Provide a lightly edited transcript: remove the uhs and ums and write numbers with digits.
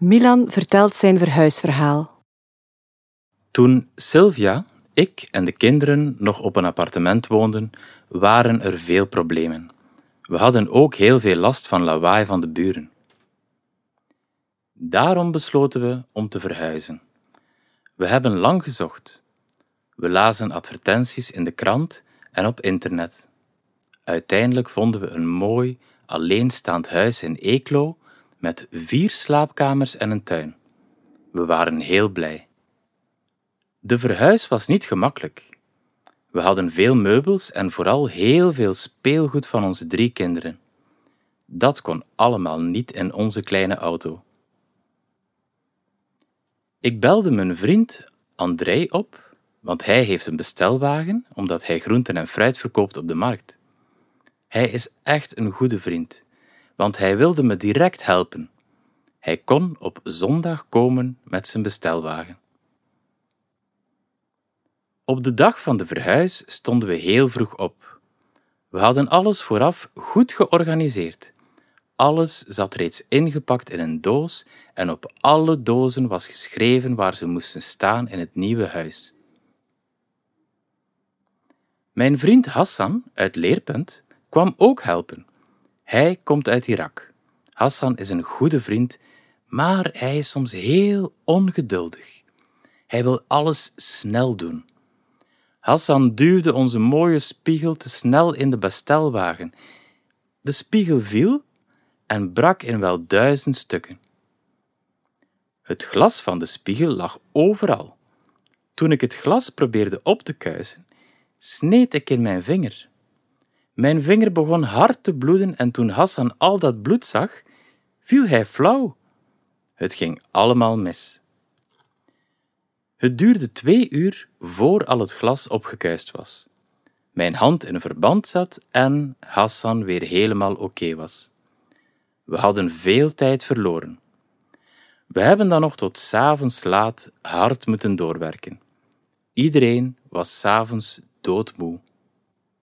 Milan vertelt zijn verhuisverhaal. Toen Sylvia, ik en de kinderen nog op een appartement woonden, waren er veel problemen. We hadden ook heel veel last van lawaai van de buren. Daarom besloten we om te verhuizen. We hebben lang gezocht. We lazen advertenties in de krant en op internet. Uiteindelijk vonden we een mooi, alleenstaand huis in Eeklo met 4 slaapkamers en een tuin. We waren heel blij. De verhuis was niet gemakkelijk. We hadden veel meubels en vooral heel veel speelgoed van onze 3 kinderen. Dat kon allemaal niet in onze kleine auto. Ik belde mijn vriend André op, want hij heeft een bestelwagen, omdat hij groenten en fruit verkoopt op de markt. Hij is echt een goede vriend, want hij wilde me direct helpen. Hij kon op zondag komen met zijn bestelwagen. Op de dag van de verhuis stonden we heel vroeg op. We hadden alles vooraf goed georganiseerd. Alles zat reeds ingepakt in een doos en op alle dozen was geschreven waar ze moesten staan in het nieuwe huis. Mijn vriend Hassan uit Leerpunt kwam ook helpen. Hij komt uit Irak. Hassan is een goede vriend, maar hij is soms heel ongeduldig. Hij wil alles snel doen. Hassan duwde onze mooie spiegel te snel in de bestelwagen. De spiegel viel en brak in wel 1000 stukken. Het glas van de spiegel lag overal. Toen ik het glas probeerde op te kuisen, sneed ik in mijn vinger. Mijn vinger begon hard te bloeden en toen Hassan al dat bloed zag, viel hij flauw. Het ging allemaal mis. Het duurde 2 uur voor al het glas opgekuist was. Mijn hand in een verband zat en Hassan weer helemaal oké was. We hadden veel tijd verloren. We hebben dan nog tot 's avonds laat hard moeten doorwerken. Iedereen was 's avonds doodmoe.